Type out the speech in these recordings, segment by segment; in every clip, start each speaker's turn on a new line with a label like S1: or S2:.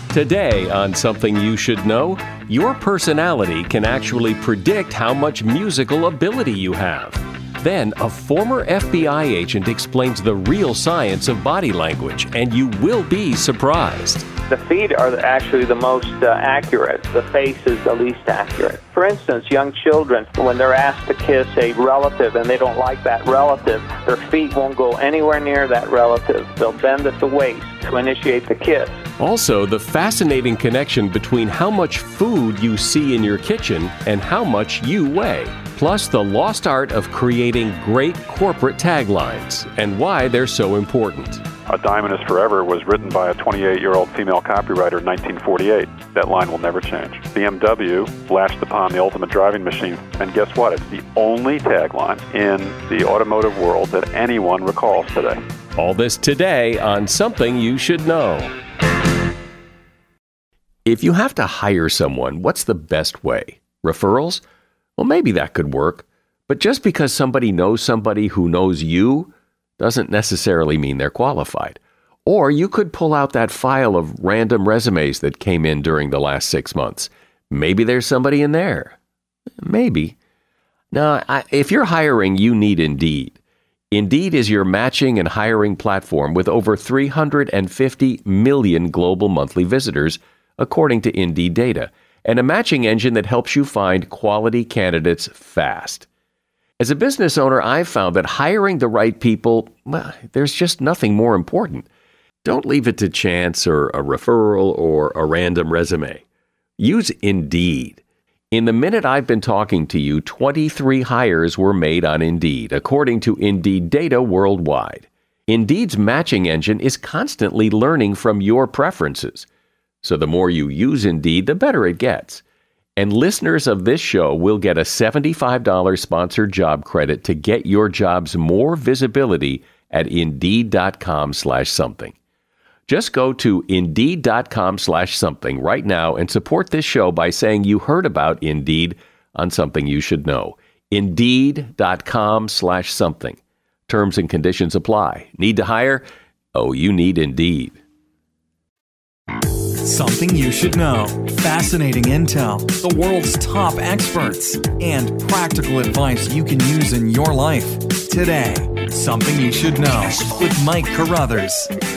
S1: Today on Something You Should Know, your personality can actually predict how much musical ability you have. Then, a former FBI agent explains the real science of body language, and you will be surprised.
S2: The feet are actually the most accurate. The face is the least accurate. For instance, young children, when they're asked to kiss a relative and they don't like that relative, their feet won't go anywhere near that relative. They'll bend at the waist to initiate the kiss.
S1: Also, the fascinating connection between how much food you see in your kitchen and how much you weigh. Plus, the lost art of creating great corporate taglines and why they're so important.
S3: A Diamond is Forever was written by a 28-year-old female copywriter in 1948. That line will never change. BMW lashed upon the ultimate driving machine, and guess what? It's the only tagline in the automotive world that anyone recalls today.
S1: All this today on Something You Should Know. If you have to hire someone, what's the best way? Referrals? Well, maybe that could work. But just because somebody knows somebody who knows you doesn't necessarily mean they're qualified. Or you could pull out that file of random resumes that came in during the last 6 months. Maybe there's somebody in there. Maybe. Now, if you're hiring, you need Indeed. Indeed is your matching and hiring platform with over 350 million global monthly visitors, according to Indeed data, and a matching engine that helps you find quality candidates fast. As a business owner, I've found that hiring the right people, well, there's just nothing more important. Don't leave it to chance or a referral or a random resume. Use Indeed. In the minute I've been talking to you, 23 hires were made on Indeed, according to Indeed data worldwide. Indeed's matching engine is constantly learning from your preferences. So the more you use Indeed, the better it gets. And listeners of this show will get a $75 sponsored job credit to get your jobs more visibility at Indeed.com/something. Just go to Indeed.com/something right now and support this show by saying you heard about Indeed on Something You Should Know. Indeed.com/something. Terms and conditions apply. Need to hire? Oh, you need Indeed.
S4: Something you should know. Fascinating intel, the world's top experts, and practical advice you can use in your life. Today, Something You Should Know with Mike Carruthers.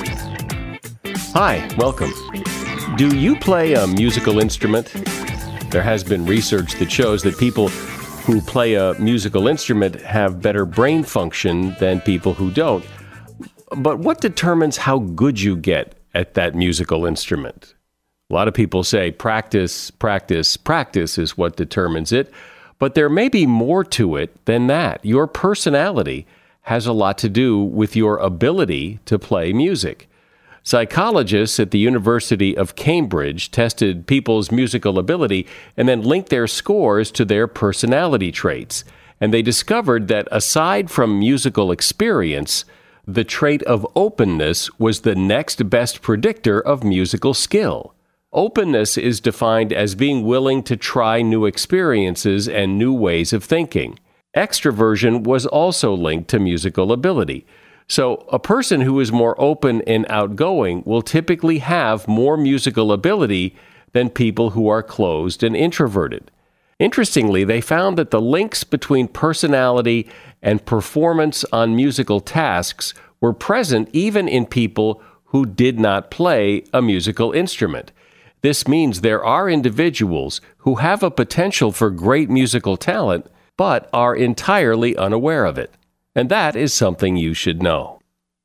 S1: Hi, welcome. Do you play a musical instrument? There has been research that shows that people who play a musical instrument have better brain function than people who don't. But what determines how good you get at that musical instrument? A lot of people say practice, practice, practice is what determines it, but there may be more to it than that. Your personality has a lot to do with your ability to play music. Psychologists at the University of Cambridge tested people's musical ability and then linked their scores to their personality traits. And they discovered that aside from musical experience, the trait of openness was the next best predictor of musical skill. Openness is defined as being willing to try new experiences and new ways of thinking. Extroversion was also linked to musical ability. So a person who is more open and outgoing will typically have more musical ability than people who are closed and introverted. Interestingly, they found that the links between personality and performance on musical tasks were present even in people who did not play a musical instrument. This means there are individuals who have a potential for great musical talent, but are entirely unaware of it. And that is something you should know.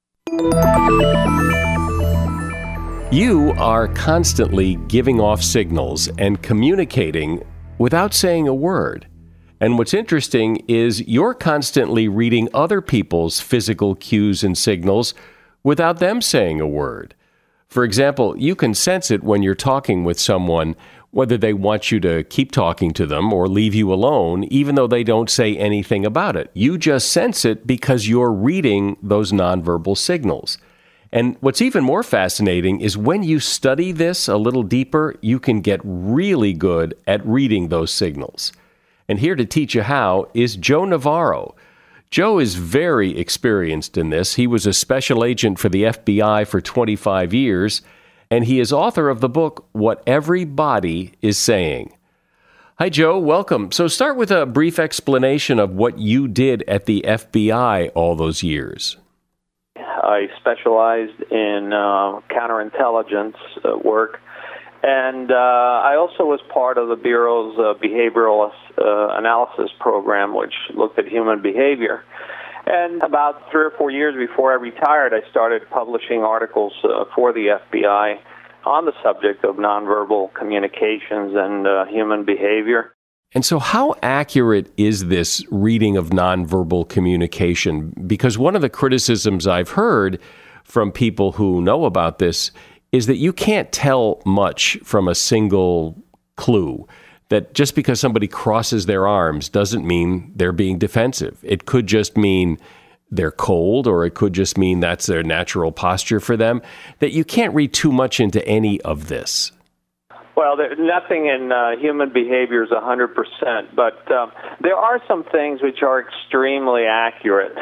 S1: You are constantly giving off signals and communicating without saying a word. And what's interesting is you're constantly reading other people's physical cues and signals without them saying a word. For example, you can sense it when you're talking with someone, whether they want you to keep talking to them or leave you alone, even though they don't say anything about it. You just sense it because you're reading those nonverbal signals. And what's even more fascinating is when you study this a little deeper, you can get really good at reading those signals. And here to teach you how is Joe Navarro. Joe is very experienced in this. He was a special agent for the FBI for 25 years, and he is author of the book, What Every Body is Saying. Hi, Joe. Welcome. So start with a brief explanation of what you did at the FBI all those years.
S2: I specialized in counterintelligence work, and I also was part of the Bureau's behavioral analysis program, which looked at human behavior. And about 3 or 4 years before I retired, I started publishing articles for the FBI on the subject of nonverbal communications and human behavior.
S1: And so how accurate is this reading of nonverbal communication? Because one of the criticisms I've heard from people who know about this is that you can't tell much from a single clue. That just because somebody crosses their arms doesn't mean they're being defensive. It could just mean they're cold, or it could just mean that's their natural posture for them. That you can't read too much into any of this.
S2: Well, nothing in human behavior is 100%, but there are some things which are extremely accurate.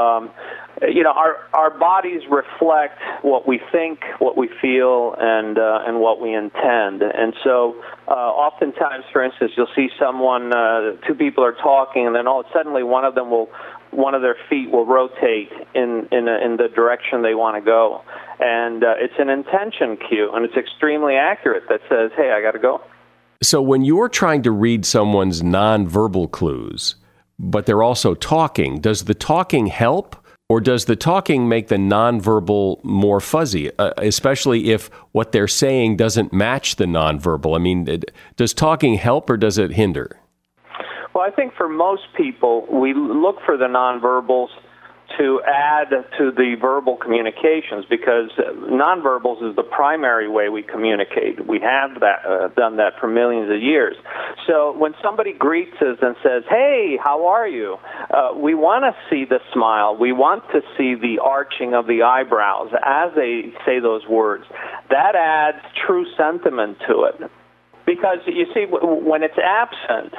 S2: Our bodies reflect what we think, what we feel, and what we intend. And so, oftentimes, for instance, you'll see someone, two people are talking, and then suddenly one of their feet will rotate in the direction they want to go, and it's an intention cue, and it's extremely accurate. That says, "Hey, I got to go."
S1: So, when you're trying to read someone's nonverbal clues, but they're also talking, does the talking help? Or does the talking make the nonverbal more fuzzy, especially if what they're saying doesn't match the nonverbal? I mean, does talking help or does it hinder?
S2: Well, I think for most people, we look for the nonverbals to add to the verbal communications, because nonverbals is the primary way we communicate. We have done that for millions of years. So when somebody greets us and says, "Hey, how are you?" We want to see the smile. We want to see the arching of the eyebrows as they say those words. That adds true sentiment to it. Because, you see, when it's absent,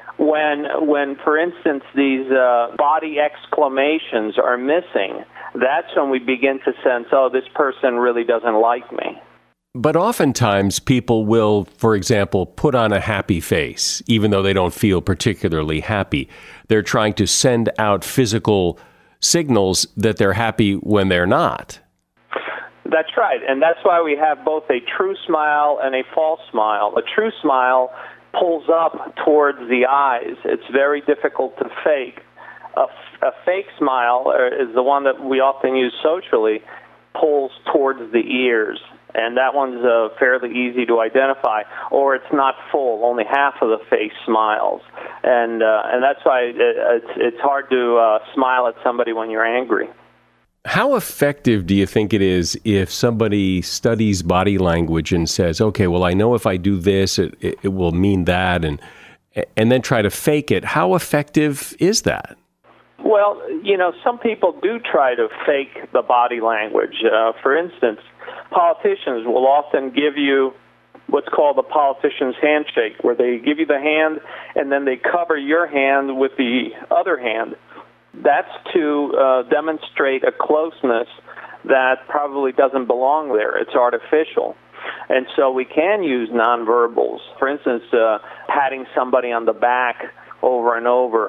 S2: when, for instance, these body exclamations are missing, that's when we begin to sense, oh, this person really doesn't like me.
S1: But oftentimes people will, for example, put on a happy face, even though they don't feel particularly happy. They're trying to send out physical signals that they're happy when they're not.
S2: That's right, and that's why we have both a true smile and a false smile. A true smile pulls up towards the eyes. It's very difficult to fake. A fake smile is the one that we often use socially, pulls towards the ears, and that one's fairly easy to identify. Or it's not full; only half of the face smiles, and that's why it's hard to smile at somebody when you're angry.
S1: How effective do you think it is if somebody studies body language and says, okay, well, I know if I do this, it will mean that, and then try to fake it? How effective is that?
S2: Well, some people do try to fake the body language. For instance, politicians will often give you what's called the politician's handshake, where they give you the hand and then they cover your hand with the other hand. That's to demonstrate a closeness that probably doesn't belong there. It's artificial. And so we can use nonverbals. For instance, patting somebody on the back over and over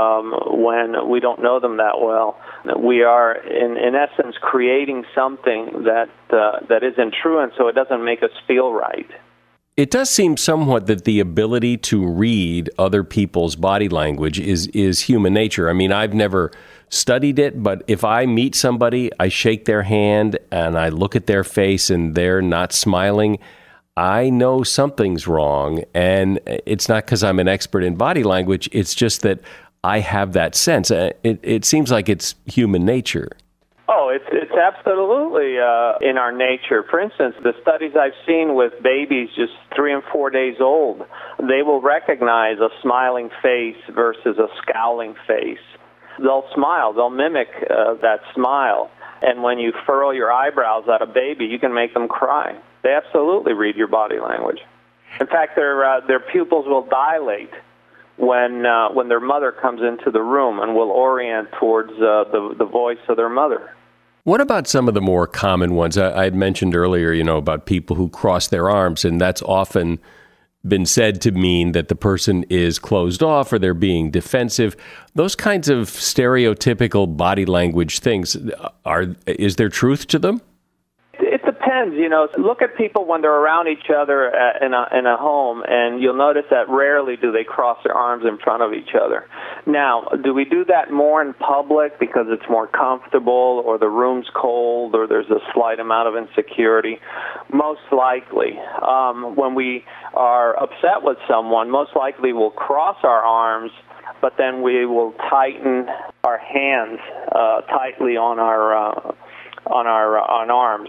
S2: when we don't know them that well. We are, in essence, creating something that isn't true, and so it doesn't make us feel right.
S1: It does seem somewhat that the ability to read other people's body language is human nature. I mean, I've never studied it, but if I meet somebody, I shake their hand and I look at their face and they're not smiling, I know something's wrong. And it's not because I'm an expert in body language. It's just that I have that sense. It seems like it's human nature.
S2: Oh, it's absolutely in our nature. For instance, the studies I've seen with babies just 3 and 4 days old, they will recognize a smiling face versus a scowling face. They'll smile. They'll mimic that smile. And when you furrow your eyebrows at a baby, you can make them cry. They absolutely read your body language. In fact, their pupils will dilate when their mother comes into the room and will orient towards the voice of their mother.
S1: What about some of the more common ones? I had mentioned earlier, about people who cross their arms, and that's often been said to mean that the person is closed off or they're being defensive. Those kinds of stereotypical body language things, is there truth to them?
S2: It depends. Look at people when they're around each other in a home, and you'll notice that rarely do they cross their arms in front of each other. Now, do we do that more in public because it's more comfortable, or the room's cold, or there's a slight amount of insecurity? Most likely. When we are upset with someone, most likely we'll cross our arms, but then we will tighten our hands tightly on our arms.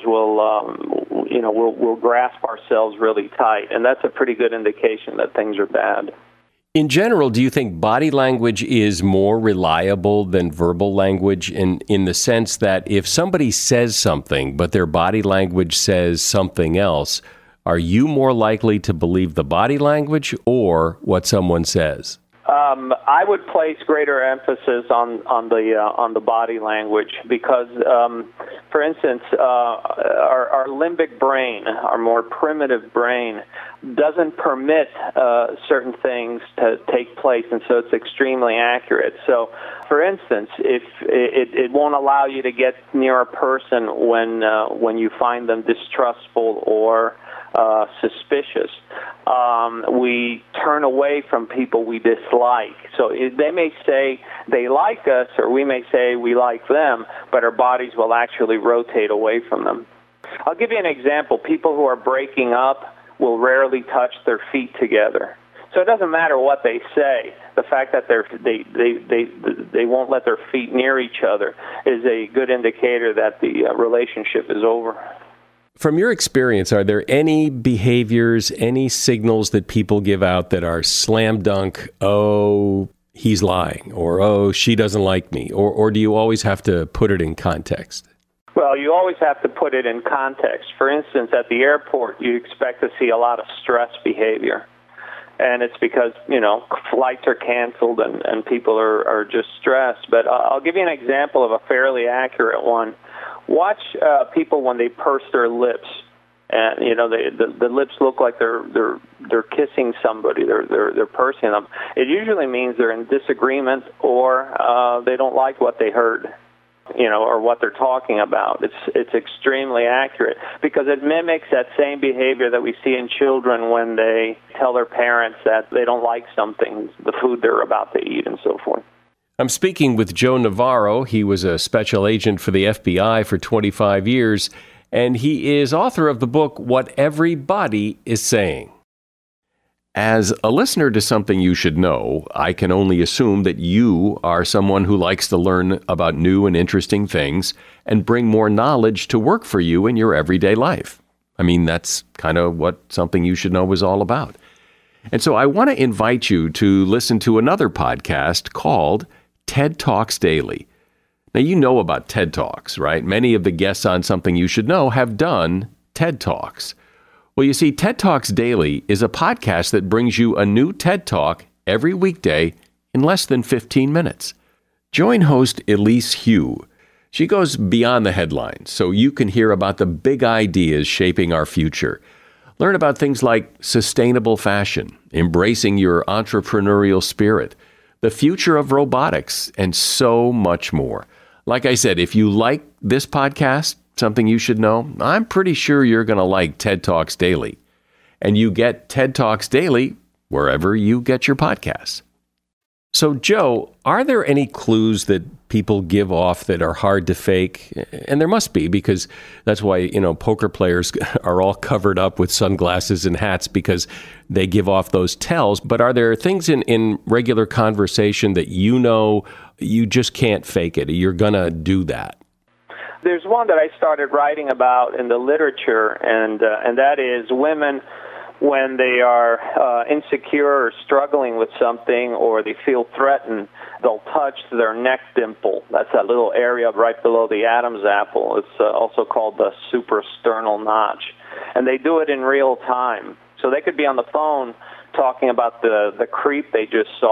S2: We'll grasp ourselves really tight, and that's a pretty good indication that things are bad.
S1: In general, do you think body language is more reliable than verbal language in the sense that if somebody says something, but their body language says something else, are you more likely to believe the body language or what someone says?
S2: I would place greater emphasis on the body language because, for instance, our limbic brain, our more primitive brain, doesn't permit certain things to take place, and so it's extremely accurate. So, for instance, if it won't allow you to get near a person when you find them distrustful or suspicious. We turn away from people we dislike. So they may say they like us, or we may say we like them, but our bodies will actually rotate away from them. I'll give you an example. People who are breaking up will rarely touch their feet together. So it doesn't matter what they say. The fact that they won't let their feet near each other is a good indicator that the relationship is over.
S1: From your experience, are there any behaviors, any signals that people give out that are slam dunk, oh, he's lying, or oh, she doesn't like me, or do you always have to put it in context?
S2: Well, you always have to put it in context. For instance, at the airport, you expect to see a lot of stress behavior. And it's because, flights are canceled and people are just stressed. But I'll give you an example of a fairly accurate one. Watch people when they purse their lips, and the lips look like they're kissing somebody. They're pursing them. It usually means they're in disagreement or they don't like what they heard, or what they're talking about. It's extremely accurate because it mimics that same behavior that we see in children when they tell their parents that they don't like something, the food they're about to eat, and so forth.
S1: I'm speaking with Joe Navarro. He was a special agent for the FBI for 25 years, and he is author of the book, What Everybody is Saying. As a listener to Something You Should Know, I can only assume that you are someone who likes to learn about new and interesting things and bring more knowledge to work for you in your everyday life. I mean, that's kind of what Something You Should Know is all about. And so I want to invite you to listen to another podcast called TED Talks Daily. Now, you know about TED Talks, right? Many of the guests on Something You Should Know have done TED Talks. Well, you see, TED Talks Daily is a podcast that brings you a new TED Talk every weekday in less than 15 minutes. Join host Elise Hu. She goes beyond the headlines, so you can hear about the big ideas shaping our future. Learn about things like sustainable fashion, embracing your entrepreneurial spirit, the future of robotics, and so much more. Like I said, if you like this podcast, Something You Should Know, I'm pretty sure you're going to like TED Talks Daily. And you get TED Talks Daily wherever you get your podcasts. So, Joe, are there any clues that people give off that are hard to fake? And there must be, because that's why, poker players are all covered up with sunglasses and hats because they give off those tells. But are there things in regular conversation that you just can't fake it? You're going to do that?
S2: There's one that I started writing about in the literature, and that is women, when they are insecure or struggling with something or they feel threatened, they'll touch their neck dimple. That's that little area right below the Adam's apple. It's also called the suprasternal notch. And they do it in real time. So they could be on the phone talking about the creep they just saw,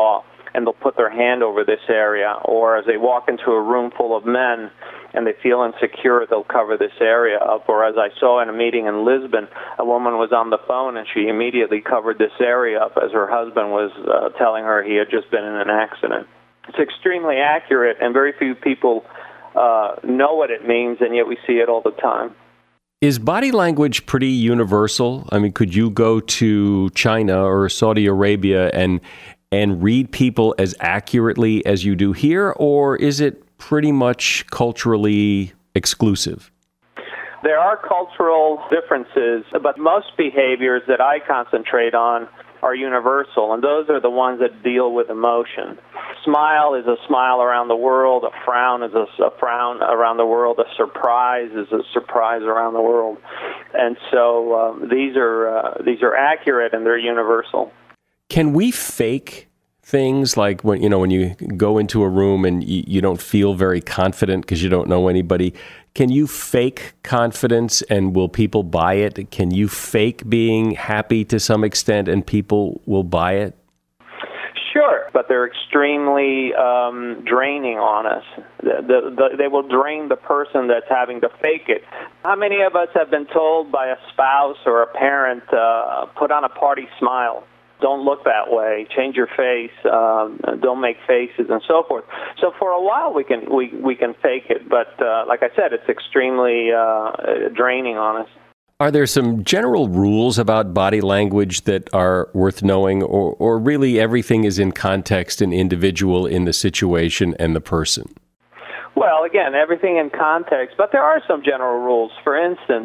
S2: and they'll put their hand over this area. Or as they walk into a room full of men and they feel insecure, they'll cover this area up. Or as I saw in a meeting in Lisbon, a woman was on the phone and she immediately covered this area up as her husband was telling her he had just been in an accident. It's extremely accurate, and very few people know what it means, and yet we see it all the time.
S1: Is body language pretty universal? I mean, could you go to China or Saudi Arabia and read people as accurately as you do here, or is it pretty much culturally exclusive?
S2: There are cultural differences, but most behaviors that I concentrate on are universal, and those are the ones that deal with emotion. Smile is a smile around the world. A frown is a frown around the world. A surprise is a surprise around the world. And so these are accurate and they're universal.
S1: Can we fake things like when you go into a room and you don't feel very confident because you don't know anybody? Can you fake confidence and will people buy it? Can you fake being happy to some extent and people will buy it?
S2: Sure, but they're extremely draining on us. They will drain the person that's having to fake it. How many of us have been told by a spouse or a parent, put on a party smile? Don't look that way. Change your face. Don't make faces, and so forth. So for a while we can fake it, but like I said, it's extremely draining on us.
S1: Are there some general rules about body language that are worth knowing, or really everything is in context and individual in the situation and the person?
S2: Well, again, everything in context, but there are some general rules. For instance,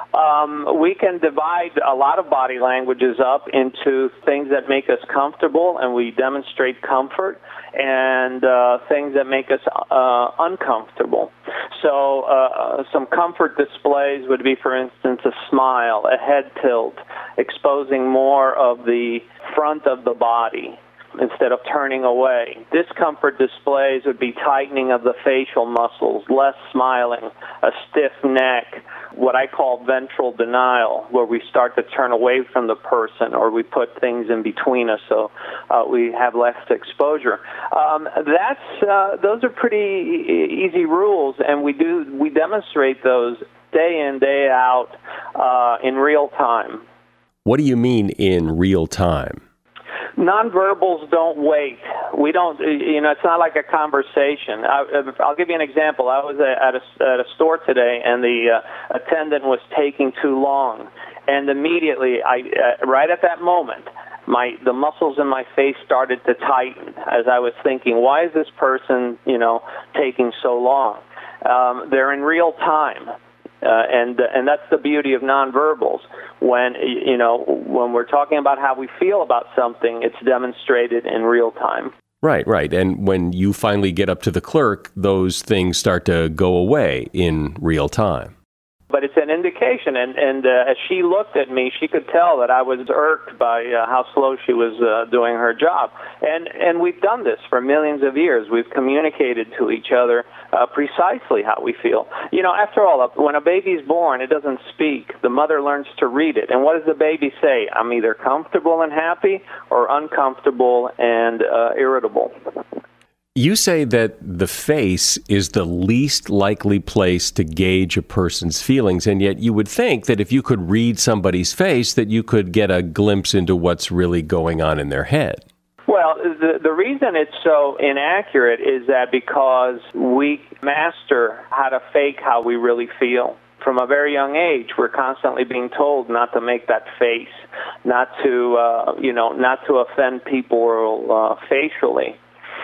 S2: we can divide a lot of body languages up into things that make us comfortable and we demonstrate comfort, and things that make us uncomfortable. So some comfort displays would be, for instance, a smile, a head tilt, exposing more of the front of the body instead of turning away. Discomfort displays would be tightening of the facial muscles, less smiling, a stiff neck, what I call ventral denial, where we start to turn away from the person or we put things in between us so we have less exposure. Those are pretty easy rules, and we demonstrate those day in, day out in real time.
S1: What do you mean in real time?
S2: Nonverbals don't wait. We don't, it's not like a conversation. I'll give you an example. I was at a store today, and the attendant was taking too long. And immediately, right at that moment, the muscles in my face started to tighten as I was thinking, why is this person, taking so long? They're in real time. And that's the beauty of nonverbals. When we're talking about how we feel about something, it's demonstrated in real time.
S1: Right. And when you finally get up to the clerk, those things start to go away in real time.
S2: But it's an indication, and as she looked at me, she could tell that I was irked by how slow she was doing her job. And we've done this for millions of years. We've communicated to each other precisely how we feel. After all, when a baby's born, it doesn't speak. The mother learns to read it. And what does the baby say? I'm either comfortable and happy or uncomfortable and irritable.
S1: You say that the face is the least likely place to gauge a person's feelings, and yet you would think that if you could read somebody's face, that you could get a glimpse into what's really going on in their head.
S2: Well, the reason it's so inaccurate is that because we master how to fake how we really feel. From a very young age, we're constantly being told not to make that face, not to offend people facially.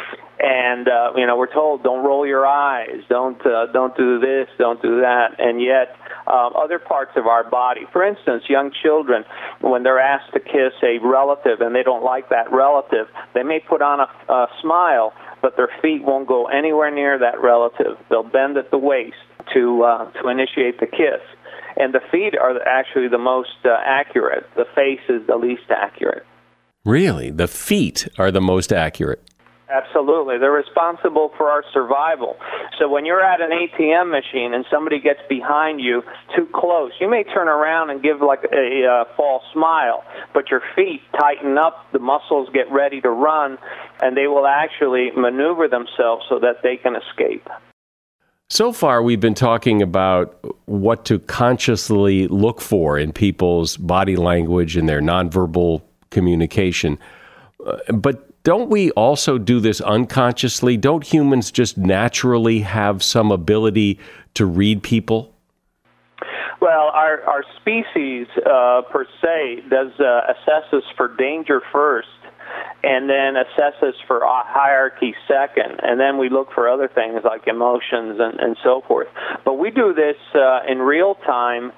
S2: And we're told, don't roll your eyes, don't do this, don't do that. And yet, other parts of our body, for instance, young children, when they're asked to kiss a relative and they don't like that relative, they may put on a smile, but their feet won't go anywhere near that relative. They'll bend at the waist to initiate the kiss. And the feet are actually the most accurate. The face is the least accurate.
S1: Really? The feet are the most accurate?
S2: Absolutely. They're responsible for our survival. So when you're at an ATM machine and somebody gets behind you too close, you may turn around and give like a false smile, but your feet tighten up, the muscles get ready to run, and they will actually maneuver themselves so that they can escape.
S1: So far, we've been talking about what to consciously look for in people's body language and their nonverbal communication. But don't we also do this unconsciously? Don't humans just naturally have some ability to read people?
S2: Well, our species, per se, does assess us for danger first, and then assess us for hierarchy second, and then we look for other things like emotions and so forth. But we do this in real time,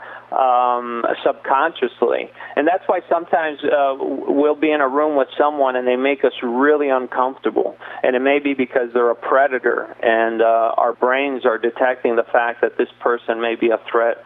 S2: subconsciously, and that's why sometimes we'll be in a room with someone and they make us really uncomfortable, and it may be because they're a predator, and our brains are detecting the fact that this person may be a threat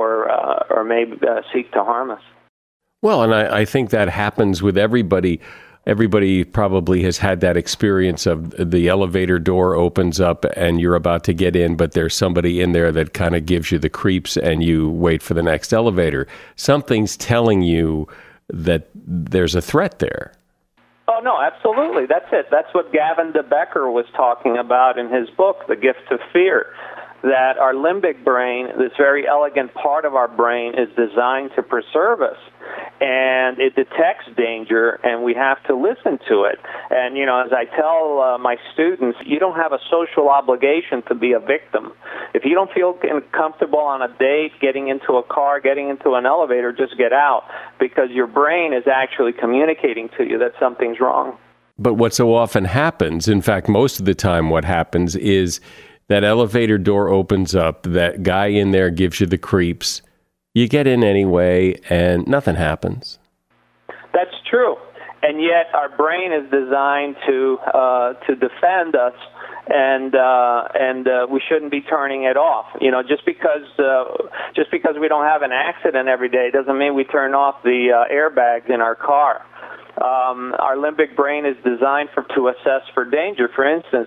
S2: or may seek to harm us.
S1: Well, and I think that happens with everybody. Everybody probably has had that experience of the elevator door opens up and you're about to get in, but there's somebody in there that kind of gives you the creeps and you wait for the next elevator. Something's telling you that there's a threat there.
S2: Oh, no, absolutely. That's it. That's what Gavin de Becker was talking about in his book, The Gift of Fear, that our limbic brain, this very elegant part of our brain, is designed to preserve us. And it detects danger, and we have to listen to it. And, you know, as I tell my students, you don't have a social obligation to be a victim. If you don't feel comfortable on a date, getting into a car, getting into an elevator, just get out, because your brain is actually communicating to you that something's wrong.
S1: But what so often happens, in fact, most of the time what happens is that elevator door opens up, that guy in there gives you the creeps, you get in anyway, and nothing happens.
S2: That's true. And yet our brain is designed to defend us, and we shouldn't be turning it off. You know, just because we don't have an accident every day doesn't mean we turn off the airbags in our car. Our limbic brain is designed to assess for danger. For instance,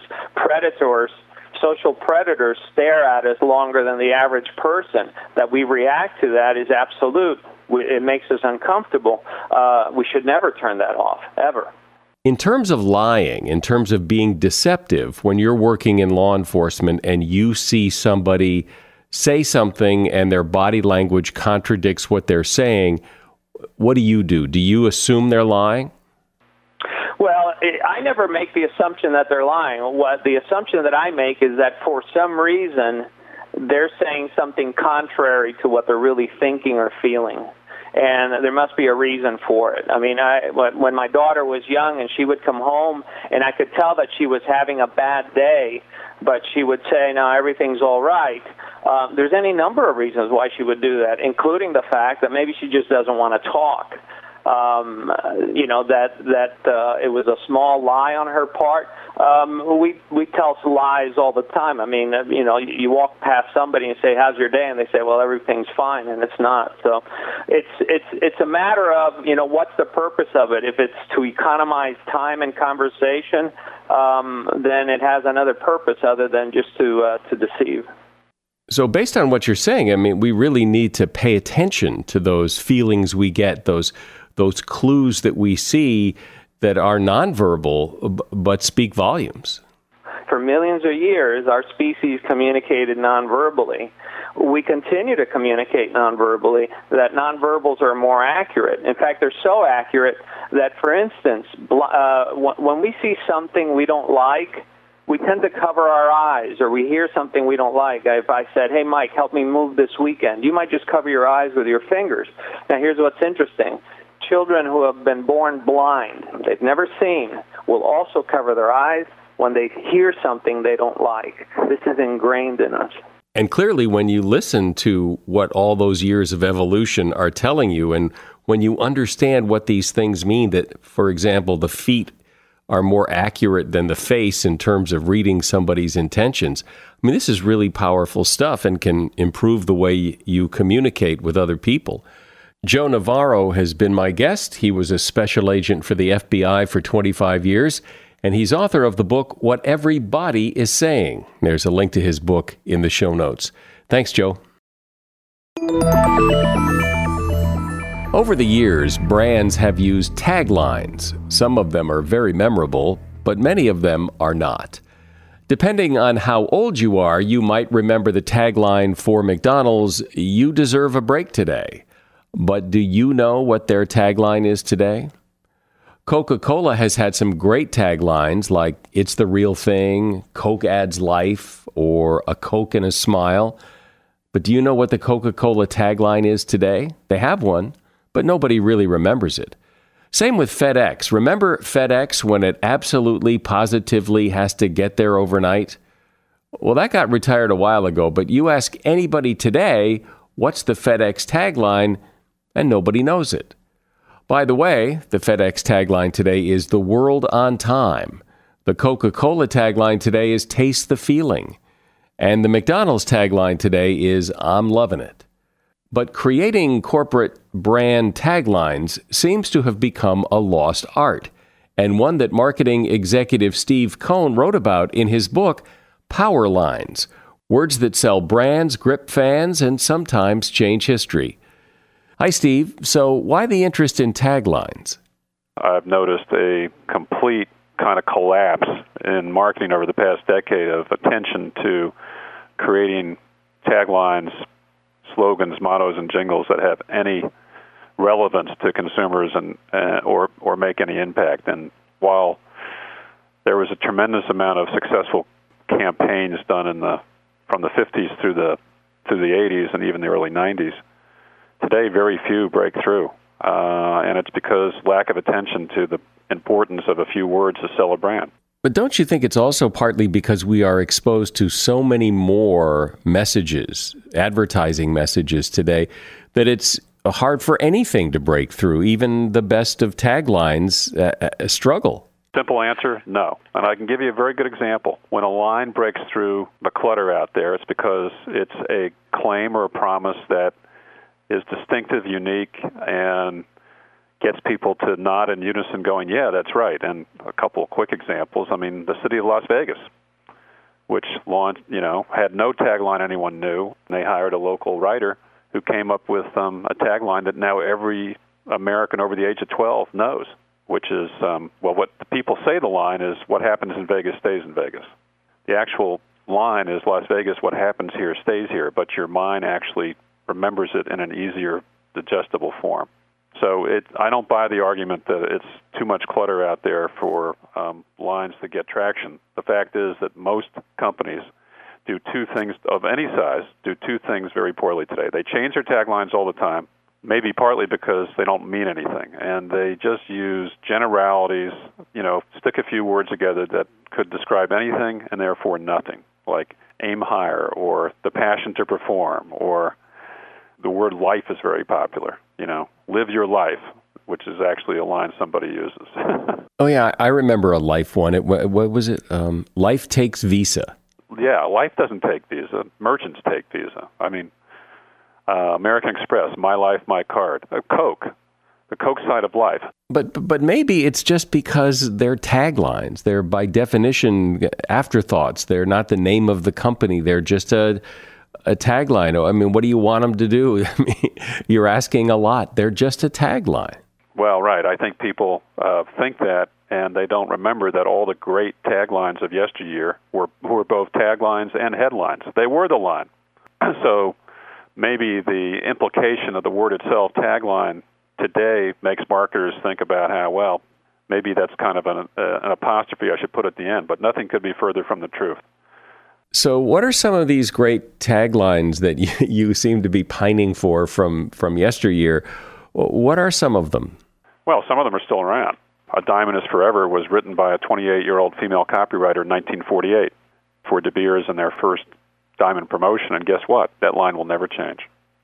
S2: social predators stare at us longer than the average person. That we react to that is absolute. It makes us uncomfortable. We should never turn that off, ever.
S1: In terms of lying, in terms of being deceptive, when you're working in law enforcement and you see somebody say something and their body language contradicts what they're saying, what do you do? Do you assume they're lying?
S2: Well, I never make the assumption that they're lying. What the assumption that I make is that for some reason they're saying something contrary to what they're really thinking or feeling. And there must be a reason for it. I mean, when my daughter was young and she would come home and I could tell that she was having a bad day, but she would say, no, everything's all right. There's any number of reasons why she would do that, including the fact that maybe she just doesn't want to talk. That it was a small lie on her part. We tell lies all the time. I mean, you walk past somebody and say, "How's your day?" and they say, "Well, everything's fine," and it's not. So, it's a matter of what's the purpose of it. If it's to economize time and conversation, then it has another purpose other than just to deceive.
S1: So based on what you're saying, I mean, we really need to pay attention to those feelings we get, those clues that we see that are nonverbal but speak volumes.
S2: For millions of years, our species communicated nonverbally. We continue to communicate nonverbally, that nonverbals are more accurate. In fact, they're so accurate that, for instance, when we see something we don't like, we tend to cover our eyes, or we hear something we don't like. If I said, "Hey, Mike, help me move this weekend," you might just cover your eyes with your fingers. Now, here's what's interesting. Children who have been born blind, they've never seen, will also cover their eyes when they hear something they don't like. This is ingrained in us.
S1: And clearly, when you listen to what all those years of evolution are telling you, and when you understand what these things mean, that, for example, the feet are more accurate than the face in terms of reading somebody's intentions. I mean, this is really powerful stuff and can improve the way you communicate with other people. Joe Navarro has been my guest. He was a special agent for the FBI for 25 years, And he's author of the book, What Everybody is Saying. There's a link to his book in the show notes. Thanks, Joe. Over the years, brands have used taglines. Some of them are very memorable, but many of them are not. Depending on how old you are, you might remember the tagline for McDonald's, "You deserve a break today." But do you know what their tagline is today? Coca-Cola has had some great taglines like "It's the real thing," "Coke adds life," or "A Coke and a smile." But do you know what the Coca-Cola tagline is today? They have one, but nobody really remembers it. Same with FedEx. Remember FedEx when it absolutely, positively has to get there overnight? Well, that got retired a while ago, but you ask anybody today, what's the FedEx tagline, and nobody knows it. By the way, the FedEx tagline today is "The World on Time." The Coca-Cola tagline today is "Taste the Feeling." And the McDonald's tagline today is "I'm loving it." But creating corporate brand taglines seems to have become a lost art, and one that marketing executive Steve Cohn wrote about in his book, Power Lines, words that sell brands, grip fans, and sometimes change history. Hi, Steve. So why the interest in taglines?
S3: I've noticed a complete kind of collapse in marketing over the past decade of attention to creating taglines, slogans, mottos, and jingles that have any relevance to consumers and or make any impact. And while there was a tremendous amount of successful campaigns done from the 50s through the 80s and even the early 90s, today very few break through, and it's because lack of attention to the importance of a few words to sell a brand.
S1: But don't you think it's also partly because we are exposed to so many more messages, advertising messages today, that it's hard for anything to break through? Even the best of taglines struggle.
S3: Simple answer, no. And I can give you a very good example. When a line breaks through the clutter out there, it's because it's a claim or a promise that is distinctive, unique, and gets people to nod in unison going, yeah, that's right. And a couple of quick examples. I mean, the city of Las Vegas, which launched, had no tagline anyone knew. They hired a local writer who came up with a tagline that now every American over the age of 12 knows, which is, what the people say the line is, "What happens in Vegas stays in Vegas." The actual line is, "Las Vegas, what happens here stays here," but your mind actually remembers it in an easier, digestible form. So I don't buy the argument that it's too much clutter out there for lines to get traction. The fact is that most companies do two things of any size, do two things very poorly today. They change their taglines all the time, maybe partly because they don't mean anything, and they just use generalities, stick a few words together that could describe anything and therefore nothing, like aim higher or the passion to perform, or the word life is very popular, live your life, which is actually a line somebody uses.
S1: Oh, yeah, I remember a life one. What was it? Life takes Visa.
S3: Yeah, life doesn't take Visa. Merchants take Visa. I mean, American Express, my life, my card. Coke, the Coke side of life.
S1: But maybe it's just because they're taglines. They're by definition afterthoughts. They're not the name of the company. They're just a tagline. I mean, what do you want them to do? I mean, you're asking a lot. They're just a tagline.
S3: Well, right. I think people think that, and they don't remember that all the great taglines of yesteryear were both taglines and headlines. They were the line. So maybe the implication of the word itself, tagline, today makes marketers think about how, well, maybe that's kind of an apostrophe I should put at the end, but nothing could be further from the truth.
S1: So what are some of these great taglines that you seem to be pining for from yesteryear? What are some of them?
S3: Well, some of them are still around. A Diamond is Forever was written by a 28-year-old female copywriter in 1948 for De Beers in their first Diamond promotion, and guess what? That line will never change.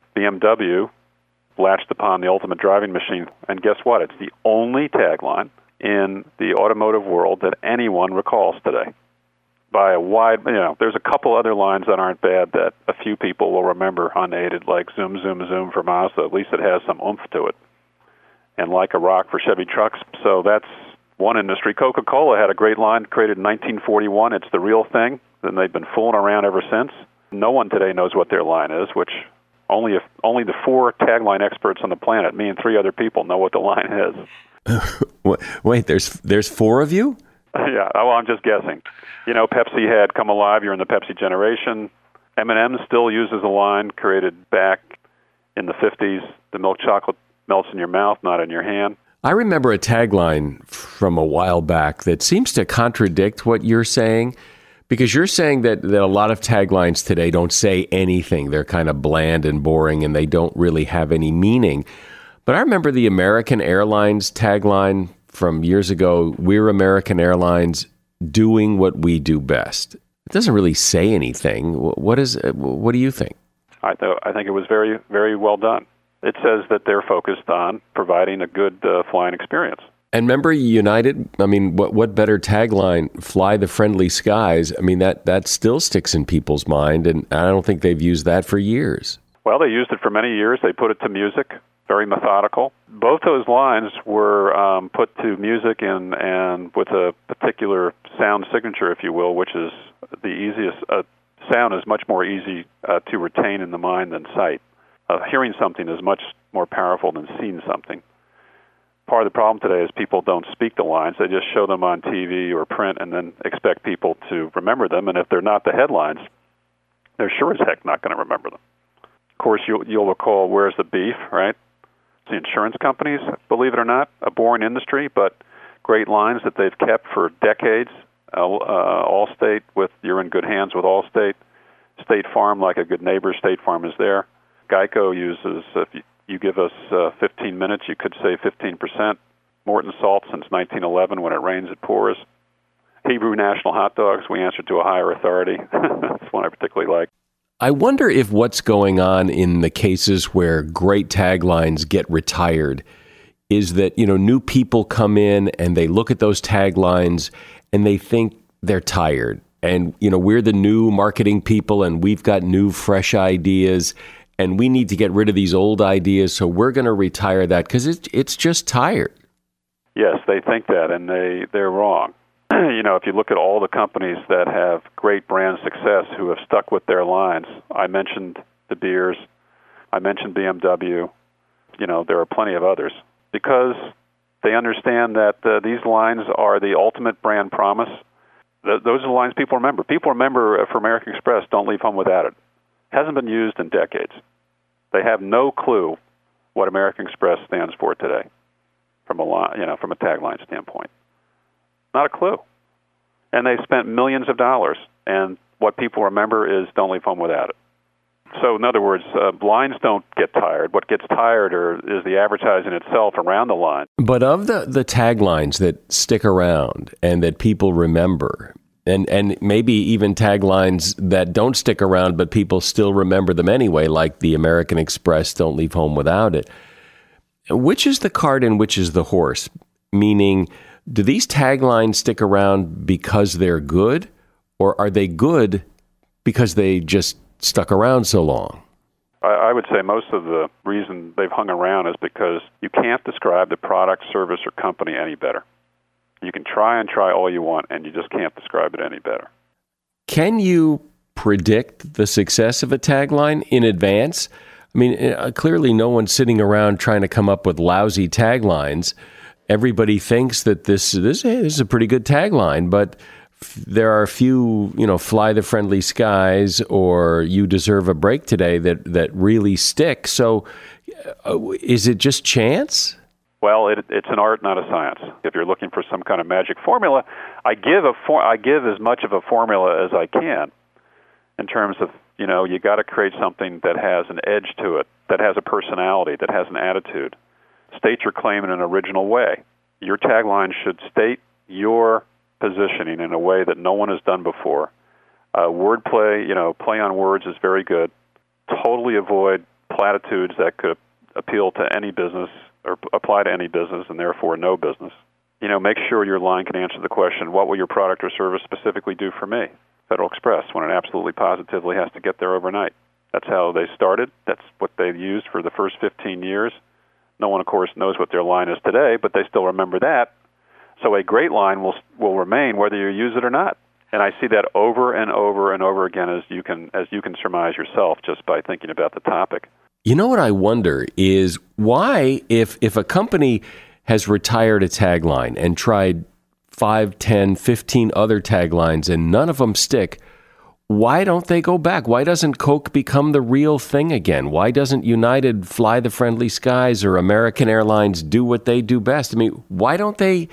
S3: BMW latched upon the ultimate driving machine, and guess what? It's the only tagline in the automotive world that anyone recalls today. By a wide, there's a couple other lines that aren't bad that a few people will remember unaided, like zoom, zoom, zoom for Mazda. At least it has some oomph to it. And like a rock for Chevy trucks. So that's one industry. Coca-Cola had a great line created in 1941. It's the real thing. And they've been fooling around ever since. No one today knows what their line is, which only the 4 tagline experts on the planet, me and 3 other people, know what the line is.
S1: Wait, there's 4 of you?
S3: Yeah, well, I'm just guessing. You know, Pepsi had Come Alive, you're in the Pepsi generation. M&M still uses a line created back in the 50s. The milk chocolate melts in your mouth, not in your hand.
S1: I remember a tagline from a while back that seems to contradict what you're saying, because you're saying that a lot of taglines today don't say anything. They're kind of bland and boring, and they don't really have any meaning. But I remember the American Airlines tagline from years ago, "We're American Airlines, doing what we do best." It doesn't really say anything. What do you think?
S3: I think it was very, very well done. It says that they're focused on providing a good flying experience.
S1: And remember United? I mean, what better tagline? "Fly the friendly skies." I mean, that still sticks in people's mind, and I don't think they've used that for years.
S3: Well, they used it for many years. They put it to music, very methodical. Both those lines were put to music and with a particular sound signature, if you will, which is the easiest. Sound is much more easy to retain in the mind than sight. Hearing something is much more powerful than seeing something. Part of the problem today is people don't speak the lines. They just show them on TV or print and then expect people to remember them. And if they're not the headlines, they're sure as heck not going to remember them. Of course, you'll recall Where's the Beef, right? The insurance companies, believe it or not, a boring industry, but great lines that they've kept for decades. Allstate, you're in good hands with Allstate. State Farm, like a good neighbor, State Farm is there. Geico uses, if you give us 15 minutes, you could save 15%. Morton Salt, since 1911, when it rains, it pours. Hebrew National Hot Dogs, we answer to a higher authority. That's one I particularly like.
S1: I wonder if what's going on in the cases where great taglines get retired is that, new people come in and they look at those taglines and they think they're tired. And, we're the new marketing people and we've got new, fresh ideas and we need to get rid of these old ideas. So we're going to retire that because it's just tired.
S3: Yes, they think that, and they're wrong. If you look at all the companies that have great brand success who have stuck with their lines, I mentioned De Beers, I mentioned BMW, there are plenty of others, because they understand that these lines are the ultimate brand promise. Those are the lines people remember. People remember for American Express, "Don't leave home without it." Hasn't been used in decades. They have no clue what American Express stands for today, from a tagline standpoint. Not a clue. And they spent millions of dollars, and what people remember is "Don't leave home without it." So, in other words, lines don't get tired. What gets tired is the advertising itself around the line.
S1: But of the taglines that stick around and that people remember, and maybe even taglines that don't stick around but people still remember them anyway, like the American Express "Don't leave home without it," which is the cart and which is the horse? Meaning, do these taglines stick around because they're good, or are they good because they just stuck around so long?
S3: I would say most of the reason they've hung around is because you can't describe the product, service, or company any better. You can try all you want, and you just can't describe it any better.
S1: Can you predict the success of a tagline in advance? I mean, clearly no one's sitting around trying to come up with lousy taglines. Everybody thinks that this is a pretty good tagline, but there are a few, "Fly the friendly skies" or "You deserve a break today" that really stick. So is it just chance?
S3: Well, it's an art, not a science. If you're looking for some kind of magic formula, I give as much of a formula as I can in terms of, you got to create something that has an edge to it, that has a personality, that has an attitude. State your claim in an original way. Your tagline should state your positioning in a way that no one has done before. Wordplay, play on words is very good. Totally avoid platitudes that could appeal to any business or apply to any business and therefore no business. Make sure your line can answer the question, what will your product or service specifically do for me? Federal Express, when it absolutely positively has to get there overnight. That's how they started. That's what they've used for the first 15 years. No one, of course, knows what their line is today, but they still remember that. So a great line will remain whether you use it or not. And I see that over and over and over again, as you can surmise yourself just by thinking about the topic.
S1: You know what I wonder is why, if a company has retired a tagline and tried 5, 10, 15 other taglines and none of them stick, why don't they go back? Why doesn't Coke become the real thing again? Why doesn't United fly the friendly skies or American Airlines do what they do best? I mean, why don't they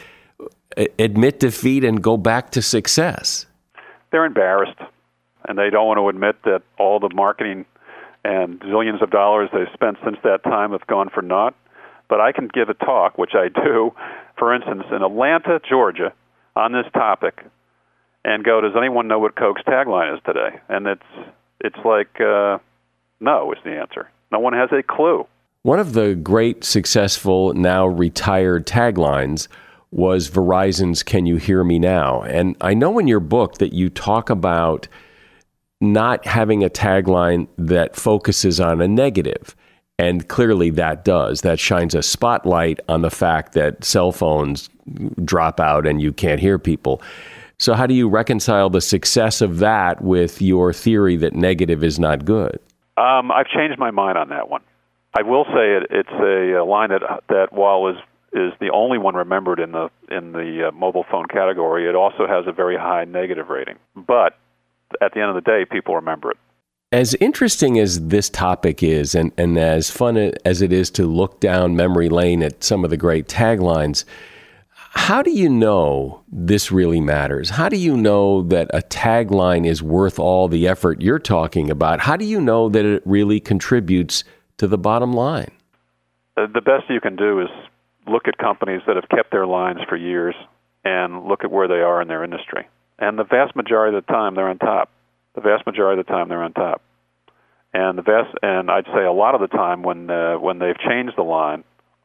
S1: admit defeat and go back to success?
S3: They're embarrassed, and they don't want to admit that all the marketing and zillions of dollars they've spent since that time have gone for naught. But I can give a talk, which I do, for instance, in Atlanta, Georgia, on this topic, and go, does anyone know what Coke's tagline is today? And it's like, no is the answer. No one has a clue.
S1: One of the great, successful, now retired taglines was Verizon's "Can You Hear Me Now?" And I know in your book that you talk about not having a tagline that focuses on a negative. And clearly that does. That shines a spotlight on the fact that cell phones drop out and you can't hear people. So how do you reconcile the success of that with your theory that negative is not good?
S3: I've changed my mind on that one. I will say it's a line that while is the only one remembered in the mobile phone category, it also has a very high negative rating. But at the end of the day, people remember it.
S1: As interesting as this topic is, and as fun as it is to look down memory lane at some of the great taglines, how do you know this really matters? How do you know that a tagline is worth all the effort you're talking about? How do you know that it really contributes to the bottom line?
S3: The best you can do is look at companies that have kept their lines for years and look at where they are in their industry. And the vast majority of the time, they're on top. The vast majority of the time, they're on top. And I'd say a lot of the time when they've changed the line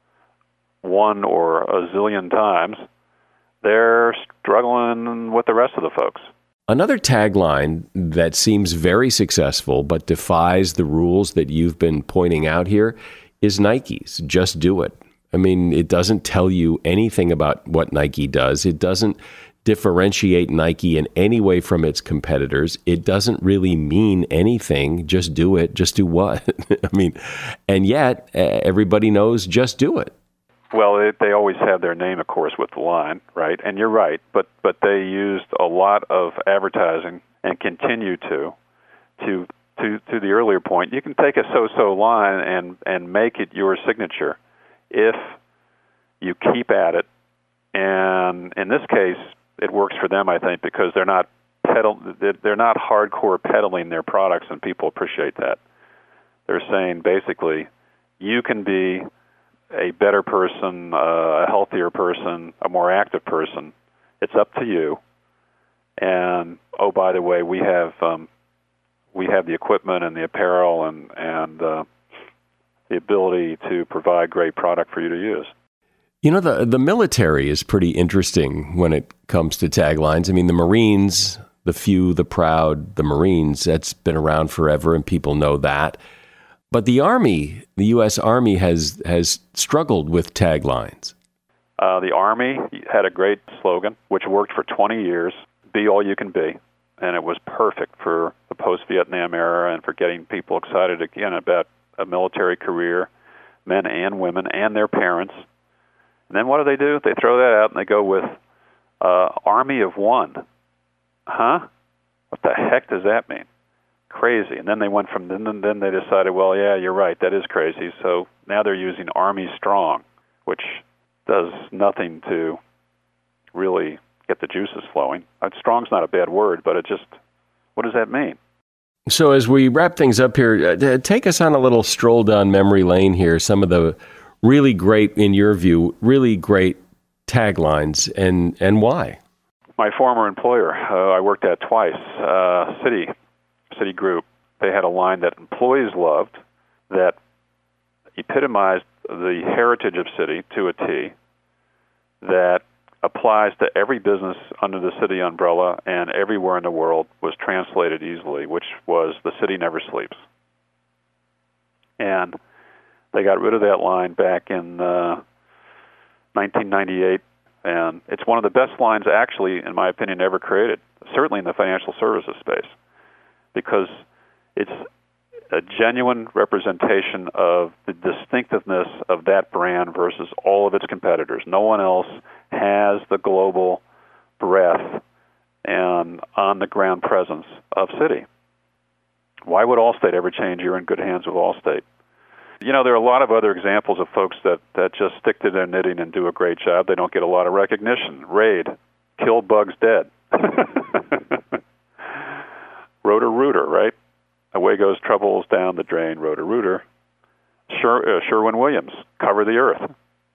S3: one or a zillion times, they're struggling with the rest of the folks.
S1: Another tagline that seems very successful but defies the rules that you've been pointing out here is Nike's "Just Do It." I mean, it doesn't tell you anything about what Nike does. It doesn't differentiate Nike in any way from its competitors. It doesn't really mean anything. Just do it. Just do what? I mean, and yet everybody knows just do it.
S3: Well, they always have their name, of course, with the line, right? And you're right, but they used a lot of advertising and continue to the earlier point. You can take a so-so line and make it your signature if you keep at it. And in this case, it works for them, I think, because they're not hardcore peddling their products, and people appreciate that. They're saying basically, you can be a better person, a healthier person, a more active person. It's up to you. And oh, by the way, we have the equipment and the apparel and the ability to provide great product for you to use.
S1: You know, the military is pretty interesting when it comes to taglines. I mean, the Marines, the few, the proud, the Marines, that's been around forever and people know that. But the Army, the U.S. Army has struggled with taglines.
S3: The Army had a great slogan, which worked for 20 years, "Be all you can be." And it was perfect for the post-Vietnam era and for getting people excited again about a military career, men and women and their parents. And then what do? They throw that out and they go with Army of One. Huh? What the heck does that mean? Crazy. And then they went from then they decided, well, yeah, you're right, that is crazy. So now they're using Army Strong, which does nothing to really get the juices flowing. Strong's not a bad word, but what does that mean?
S1: So as we wrap things up here, take us on a little stroll down memory lane here. Some of the really great, in your view, really great taglines, and why? My
S3: former employer, I worked at twice, Citigroup. They had a line that employees loved that epitomized the heritage of Citi to a T, that applies to every business under the Citi umbrella and everywhere in the world, was translated easily, which was "The City Never Sleeps." And they got rid of that line back in 1998 And it's one of the best lines, actually, in my opinion, ever created, certainly in the financial services space, because it's a genuine representation of the distinctiveness of that brand versus all of its competitors. No one else has the global breadth and on-the-ground presence of Citi. Why would Allstate ever change? You're in good hands with Allstate. You know, there are a lot of other examples of folks that just stick to their knitting and do a great job. They don't get a lot of recognition. Raid, kill bugs dead. Roto-Rooter, right? Away goes troubles down the drain, Roto-Rooter. Sherwin-Williams, cover the earth.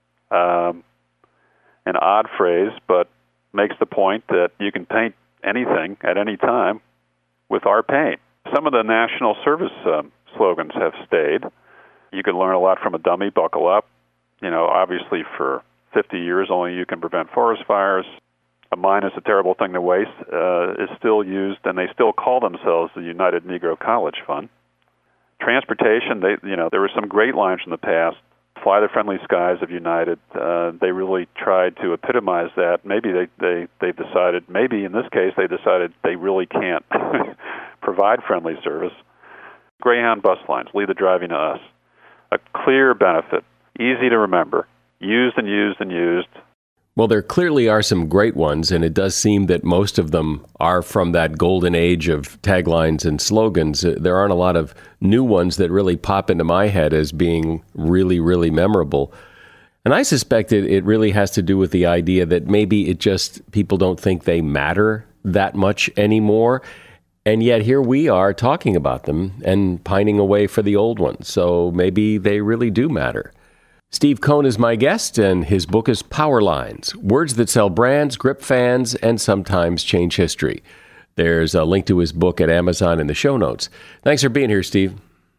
S3: An odd phrase, but makes the point that you can paint anything at any time with our paint. Some of the national service slogans have stayed. You can learn a lot from a dummy, buckle up. You know, obviously for 50 years, only you can prevent forest fires. A mine is a terrible thing to waste is still used, and they still call themselves the United Negro College Fund. Transportation, there were some great lines from the past. Fly the friendly skies of United. They really tried to epitomize that. Maybe they decided, maybe in this case they decided they really can't provide friendly service. Greyhound bus lines, leave the driving to us. A clear benefit, easy to remember, used and used and used.
S1: Well, there clearly are some great ones, and it does seem that most of them are from that golden age of taglines and slogans. There aren't a lot of new ones that really pop into my head as being really, really memorable. And I suspect it really has to do with the idea that maybe it just, people don't think they matter that much anymore. And yet here we are talking about them and pining away for the old ones. So maybe they really do matter. Steve Cohn is my guest, and his book is Power Lines, Words That Sell Brands, Grip Fans, and Sometimes Change History. There's a link to his book at Amazon in the show notes. Thanks for being here, Steve.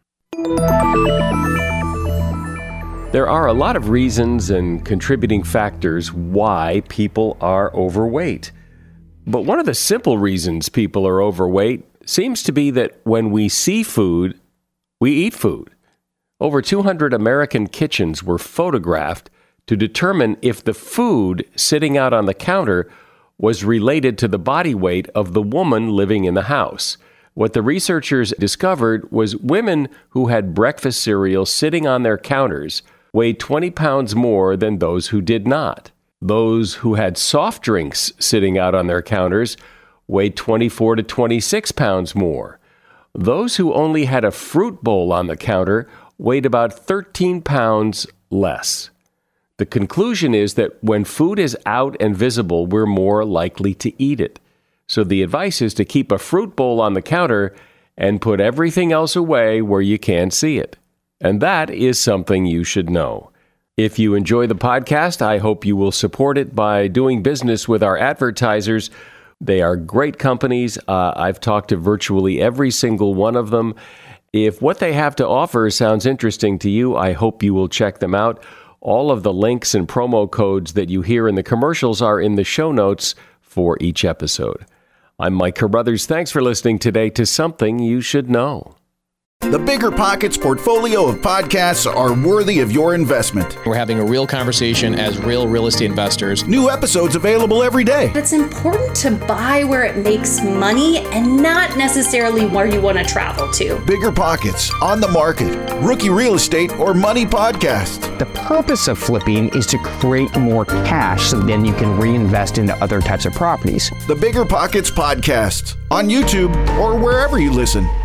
S1: There are a lot of reasons and contributing factors why people are overweight. But one of the simple reasons people are overweight seems to be that when we see food, we eat food. Over 200 American kitchens were photographed to determine if the food sitting out on the counter was related to the body weight of the woman living in the house. What the researchers discovered was women who had breakfast cereal sitting on their counters weighed 20 pounds more than those who did not. Those who had soft drinks sitting out on their counters weighed 24 to 26 pounds more. Those who only had a fruit bowl on the counter weighed about 13 pounds less. The conclusion is that when food is out and visible, we're more likely to eat it. So the advice is to keep a fruit bowl on the counter and put everything else away where you can't see it. And that is something you should know. If you enjoy the podcast, I hope you will support it by doing business with our advertisers. They are great companies. I've talked to virtually every single one of them. If what they have to offer sounds interesting to you, I hope you will check them out. All of the links and promo codes that you hear in the commercials are in the show notes for each episode. I'm Mike Carruthers. Thanks for listening today to Something You Should Know.
S5: The Bigger Pockets portfolio of podcasts are worthy of your investment.
S6: We're having a real conversation as real estate investors.
S5: New episodes available every day.
S7: It's important to buy where it makes money and not necessarily where you want to travel to.
S5: Bigger Pockets, On the Market, Rookie Real Estate, or Money Podcast.
S8: The purpose of flipping is to create more cash so then you can reinvest into other types of properties.
S5: The Bigger Pockets Podcast on YouTube or wherever you listen.